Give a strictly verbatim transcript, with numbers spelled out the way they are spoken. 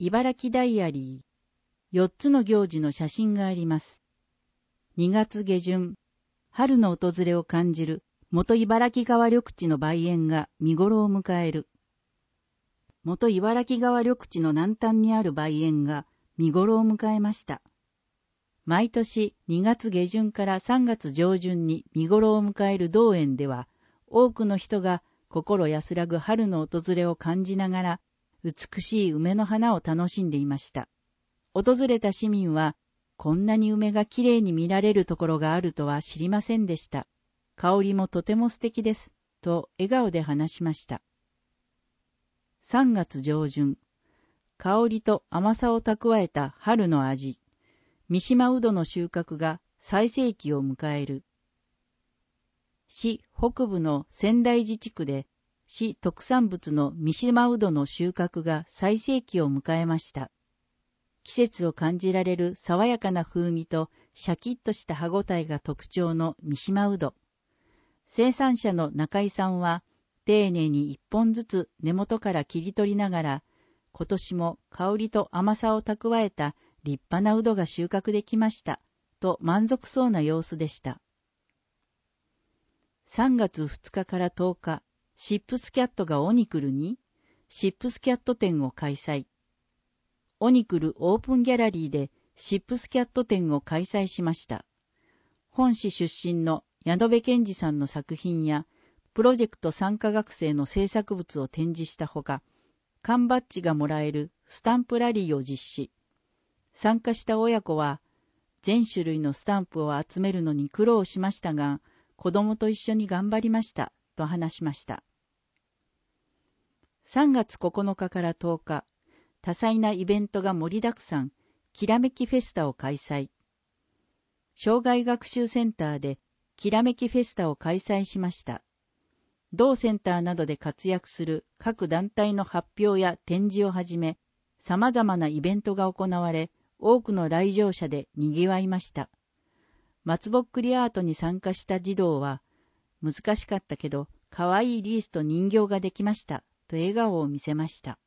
茨城ダイアリー。よっつの行事の写真があります。にがつげじゅん、春の訪れを感じる元茨城川緑地の梅園が見頃を迎える。元茨城川緑地の南端にある梅園が見頃を迎えました。毎年にがつげじゅんからさんがつじょうじゅんに見頃を迎える同園では、多くの人が心安らぐ春の訪れを感じながら、美しい梅の花を楽しんでいました。訪れた市民は、こんなに梅がきれいに見られるところがあるとは知りませんでした。香りもとても素敵です、と笑顔で話しました。さんがつじょうじゅん、香りと甘さを蓄えた春の味。三島うどの収穫が最盛期を迎える。市北部の仙台寺地区で市特産物の三島うどの収穫が最盛期を迎えました。季節を感じられる爽やかな風味とシャキッとした歯ごたえが特徴の三島うど。生産者の中井さんは丁寧に一本ずつ根元から切り取りながら、今年も香りと甘さを蓄えた立派なうどが収穫できました、と満足そうな様子でした。さんがつふつかからとおか、シップスキャットがオニクルに、シップスキャット展を開催。オニクルオープンギャラリーでシップスキャット展を開催しました。本市出身の矢野部健二さんの作品や、プロジェクト参加学生の制作物を展示したほか、缶バッジがもらえるスタンプラリーを実施。参加した親子は、全種類のスタンプを集めるのに苦労しましたが、子供と一緒に頑張りました、と話しました。さんがつここのかからとおか、多彩なイベントが盛りだくさん、きらめきフェスタを開催。障害学習センターできらめきフェスタを開催しました。同センターなどで活躍する各団体の発表や展示をはじめ、様々なイベントが行われ、多くの来場者で賑わいました。松ぼっくりアートに参加した児童は、難しかったけど、かわいいリースと人形ができました、と笑顔を見せました。